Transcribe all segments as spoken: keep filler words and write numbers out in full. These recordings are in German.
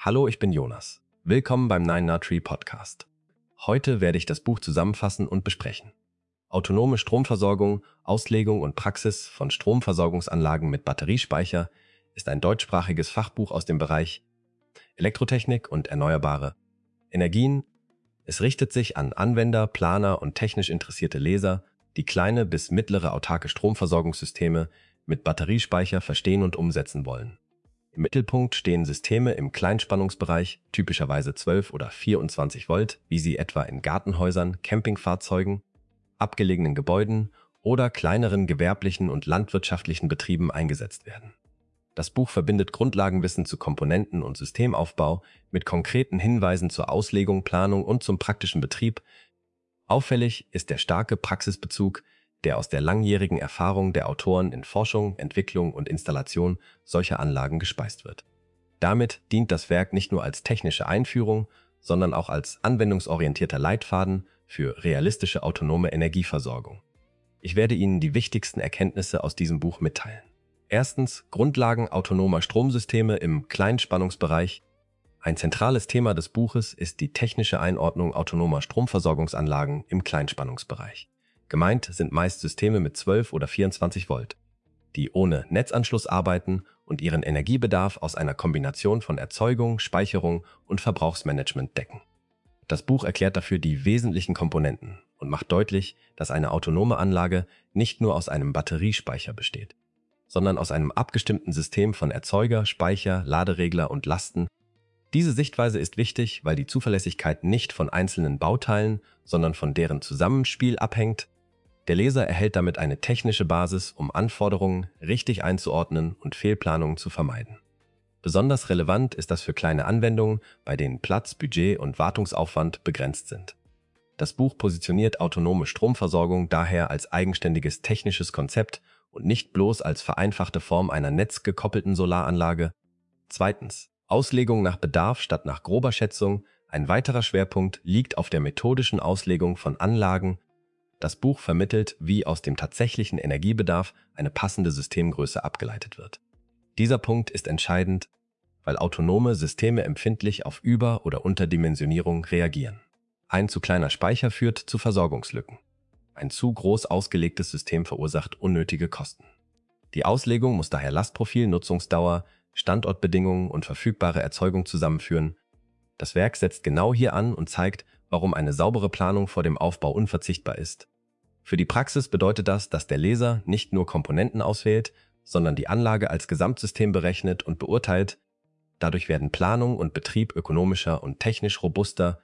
Hallo, ich bin Jonas. Willkommen beim Nine Nut Tree Podcast. Heute werde ich das Buch zusammenfassen und besprechen. Autonome Stromversorgung, Auslegung und Praxis von Stromversorgungsanlagen mit Batteriespeicher ist ein deutschsprachiges Fachbuch aus dem Bereich Elektrotechnik und erneuerbare Energien. Es richtet sich an Anwender, Planer und technisch interessierte Leser, die kleine bis mittlere autarke Stromversorgungssysteme mit Batteriespeicher verstehen und umsetzen wollen. Im Mittelpunkt stehen Systeme im Kleinspannungsbereich, typischerweise zwölf oder vierundzwanzig Volt, wie sie etwa in Gartenhäusern, Campingfahrzeugen, abgelegenen Gebäuden oder kleineren gewerblichen und landwirtschaftlichen Betrieben eingesetzt werden. Das Buch verbindet Grundlagenwissen zu Komponenten- und Systemaufbau mit konkreten Hinweisen zur Auslegung, Planung und zum praktischen Betrieb. Auffällig ist der starke Praxisbezug, der aus der langjährigen Erfahrung der Autoren in Forschung, Entwicklung und Installation solcher Anlagen gespeist wird. Damit dient das Werk nicht nur als technische Einführung, sondern auch als anwendungsorientierter Leitfaden für realistische autonome Energieversorgung. Ich werde Ihnen die wichtigsten Erkenntnisse aus diesem Buch mitteilen. Erstens, Grundlagen autonomer Stromsysteme im Kleinspannungsbereich. Ein zentrales Thema des Buches ist die technische Einordnung autonomer Stromversorgungsanlagen im Kleinspannungsbereich. Gemeint sind meist Systeme mit zwölf oder vierundzwanzig Volt, die ohne Netzanschluss arbeiten und ihren Energiebedarf aus einer Kombination von Erzeugung, Speicherung und Verbrauchsmanagement decken. Das Buch erklärt dafür die wesentlichen Komponenten und macht deutlich, dass eine autonome Anlage nicht nur aus einem Batteriespeicher besteht, sondern aus einem abgestimmten System von Erzeuger, Speicher, Laderegler und Lasten. Diese Sichtweise ist wichtig, weil die Zuverlässigkeit nicht von einzelnen Bauteilen, sondern von deren Zusammenspiel abhängt. Der Leser erhält damit eine technische Basis, um Anforderungen richtig einzuordnen und Fehlplanungen zu vermeiden. Besonders relevant ist das für kleine Anwendungen, bei denen Platz, Budget und Wartungsaufwand begrenzt sind. Das Buch positioniert autonome Stromversorgung daher als eigenständiges technisches Konzept und nicht bloß als vereinfachte Form einer netzgekoppelten Solaranlage. Zweitens, Auslegung nach Bedarf statt nach grober Schätzung. Ein weiterer Schwerpunkt liegt auf der methodischen Auslegung von Anlagen. Das Buch vermittelt, wie aus dem tatsächlichen Energiebedarf eine passende Systemgröße abgeleitet wird. Dieser Punkt ist entscheidend, weil autonome Systeme empfindlich auf Über- oder Unterdimensionierung reagieren. Ein zu kleiner Speicher führt zu Versorgungslücken. Ein zu groß ausgelegtes System verursacht unnötige Kosten. Die Auslegung muss daher Lastprofil, Nutzungsdauer, Standortbedingungen und verfügbare Erzeugung zusammenführen. Das Werk setzt genau hier an und zeigt, warum eine saubere Planung vor dem Aufbau unverzichtbar ist. Für die Praxis bedeutet das, dass der Leser nicht nur Komponenten auswählt, sondern die Anlage als Gesamtsystem berechnet und beurteilt. Dadurch werden Planung und Betrieb ökonomischer und technisch robuster.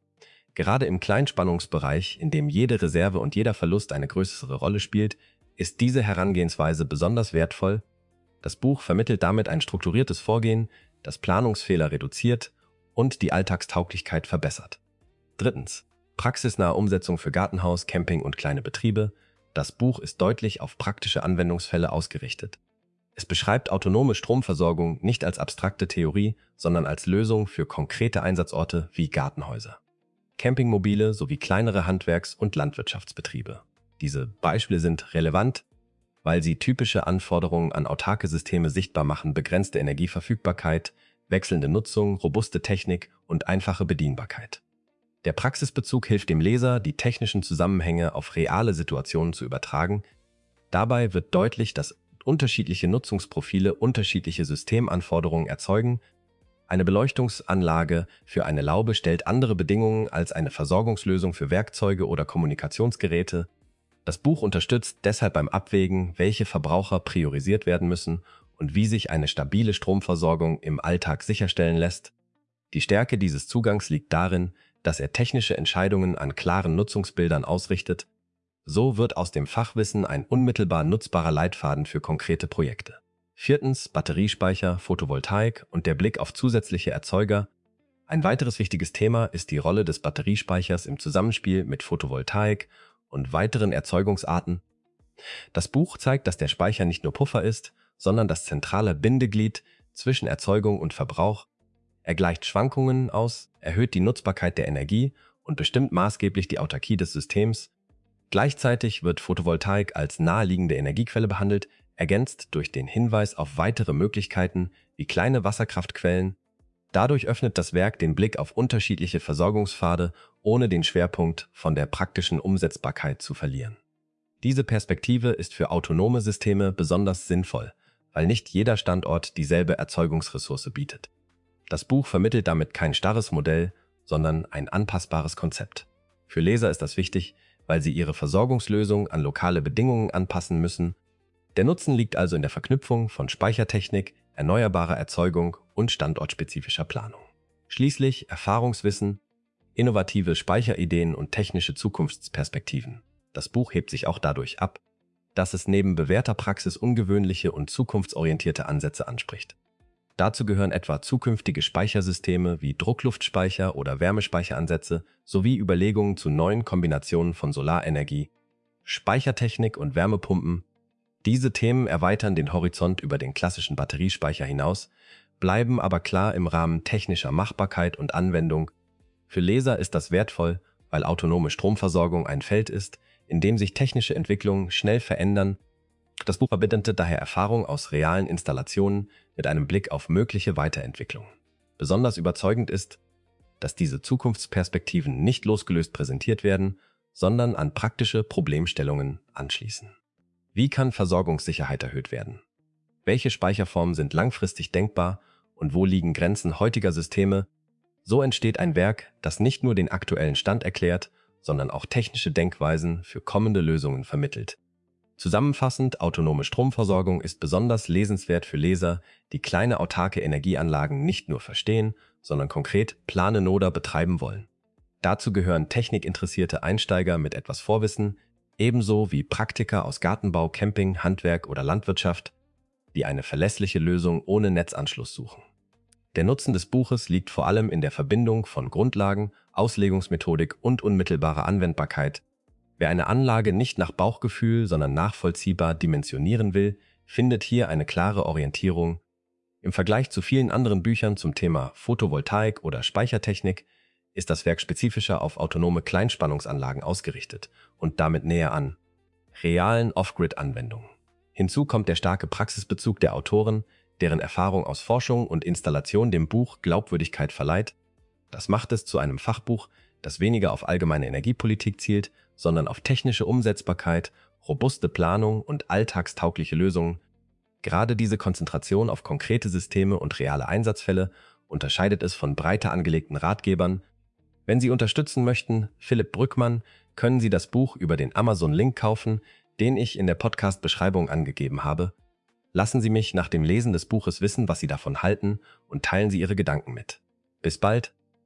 Gerade im Kleinspannungsbereich, in dem jede Reserve und jeder Verlust eine größere Rolle spielt, ist diese Herangehensweise besonders wertvoll. Das Buch vermittelt damit ein strukturiertes Vorgehen, das Planungsfehler reduziert und die Alltagstauglichkeit verbessert. Drittens, praxisnahe Umsetzung für Gartenhaus, Camping und kleine Betriebe. Das Buch ist deutlich auf praktische Anwendungsfälle ausgerichtet. Es beschreibt autonome Stromversorgung nicht als abstrakte Theorie, sondern als Lösung für konkrete Einsatzorte wie Gartenhäuser, Campingmobile sowie kleinere Handwerks- und Landwirtschaftsbetriebe. Diese Beispiele sind relevant, weil sie typische Anforderungen an autarke Systeme sichtbar machen: begrenzte Energieverfügbarkeit, wechselnde Nutzung, robuste Technik und einfache Bedienbarkeit. Der Praxisbezug hilft dem Leser, die technischen Zusammenhänge auf reale Situationen zu übertragen. Dabei wird deutlich, dass unterschiedliche Nutzungsprofile unterschiedliche Systemanforderungen erzeugen. Eine Beleuchtungsanlage für eine Laube stellt andere Bedingungen als eine Versorgungslösung für Werkzeuge oder Kommunikationsgeräte. Das Buch unterstützt deshalb beim Abwägen, welche Verbraucher priorisiert werden müssen und wie sich eine stabile Stromversorgung im Alltag sicherstellen lässt. Die Stärke dieses Zugangs liegt darin, dass er technische Entscheidungen an klaren Nutzungsbildern ausrichtet. So wird aus dem Fachwissen ein unmittelbar nutzbarer Leitfaden für konkrete Projekte. Viertens, Batteriespeicher, Photovoltaik und der Blick auf zusätzliche Erzeuger. Ein weiteres wichtiges Thema ist die Rolle des Batteriespeichers im Zusammenspiel mit Photovoltaik und weiteren Erzeugungsarten. Das Buch zeigt, dass der Speicher nicht nur Puffer ist, sondern das zentrale Bindeglied zwischen Erzeugung und Verbrauch. Er gleicht Schwankungen aus, erhöht die Nutzbarkeit der Energie und bestimmt maßgeblich die Autarkie des Systems. Gleichzeitig wird Photovoltaik als naheliegende Energiequelle behandelt, ergänzt durch den Hinweis auf weitere Möglichkeiten wie kleine Wasserkraftquellen. Dadurch öffnet das Werk den Blick auf unterschiedliche Versorgungspfade, ohne den Schwerpunkt von der praktischen Umsetzbarkeit zu verlieren. Diese Perspektive ist für autonome Systeme besonders sinnvoll, weil nicht jeder Standort dieselbe Erzeugungsressource bietet. Das Buch vermittelt damit kein starres Modell, sondern ein anpassbares Konzept. Für Leser ist das wichtig, weil sie ihre Versorgungslösung an lokale Bedingungen anpassen müssen. Der Nutzen liegt also in der Verknüpfung von Speichertechnik, erneuerbarer Erzeugung und standortspezifischer Planung. Schließlich Erfahrungswissen, innovative Speicherideen und technische Zukunftsperspektiven. Das Buch hebt sich auch dadurch ab, dass es neben bewährter Praxis ungewöhnliche und zukunftsorientierte Ansätze anspricht. Dazu gehören etwa zukünftige Speichersysteme wie Druckluftspeicher oder Wärmespeicheransätze sowie Überlegungen zu neuen Kombinationen von Solarenergie, Speichertechnik und Wärmepumpen. Diese Themen erweitern den Horizont über den klassischen Batteriespeicher hinaus, bleiben aber klar im Rahmen technischer Machbarkeit und Anwendung. Für Leser ist das wertvoll, weil autonome Stromversorgung ein Feld ist, in dem sich technische Entwicklungen schnell verändern. Das Buch verbindet daher Erfahrung aus realen Installationen mit einem Blick auf mögliche Weiterentwicklungen. Besonders überzeugend ist, dass diese Zukunftsperspektiven nicht losgelöst präsentiert werden, sondern an praktische Problemstellungen anschließen. Wie kann Versorgungssicherheit erhöht werden? Welche Speicherformen sind langfristig denkbar und wo liegen Grenzen heutiger Systeme? So entsteht ein Werk, das nicht nur den aktuellen Stand erklärt, sondern auch technische Denkweisen für kommende Lösungen vermittelt. Zusammenfassend, autonome Stromversorgung ist besonders lesenswert für Leser, die kleine autarke Energieanlagen nicht nur verstehen, sondern konkret planen oder betreiben wollen. Dazu gehören technikinteressierte Einsteiger mit etwas Vorwissen, ebenso wie Praktiker aus Gartenbau, Camping, Handwerk oder Landwirtschaft, die eine verlässliche Lösung ohne Netzanschluss suchen. Der Nutzen des Buches liegt vor allem in der Verbindung von Grundlagen, Auslegungsmethodik und unmittelbarer Anwendbarkeit. Wer eine Anlage nicht nach Bauchgefühl, sondern nachvollziehbar dimensionieren will, findet hier eine klare Orientierung. Im Vergleich zu vielen anderen Büchern zum Thema Photovoltaik oder Speichertechnik ist das Werk spezifischer auf autonome Kleinspannungsanlagen ausgerichtet und damit näher an realen Off-Grid-Anwendungen. Hinzu kommt der starke Praxisbezug der Autoren, deren Erfahrung aus Forschung und Installation dem Buch Glaubwürdigkeit verleiht. Das macht es zu einem Fachbuch, das weniger auf allgemeine Energiepolitik zielt, sondern auf technische Umsetzbarkeit, robuste Planung und alltagstaugliche Lösungen. Gerade diese Konzentration auf konkrete Systeme und reale Einsatzfälle unterscheidet es von breiter angelegten Ratgebern. Wenn Sie unterstützen möchten, Philipp Brückmann, können Sie das Buch über den Amazon-Link kaufen, den ich in der Podcast-Beschreibung angegeben habe. Lassen Sie mich nach dem Lesen des Buches wissen, was Sie davon halten, und teilen Sie Ihre Gedanken mit. Bis bald!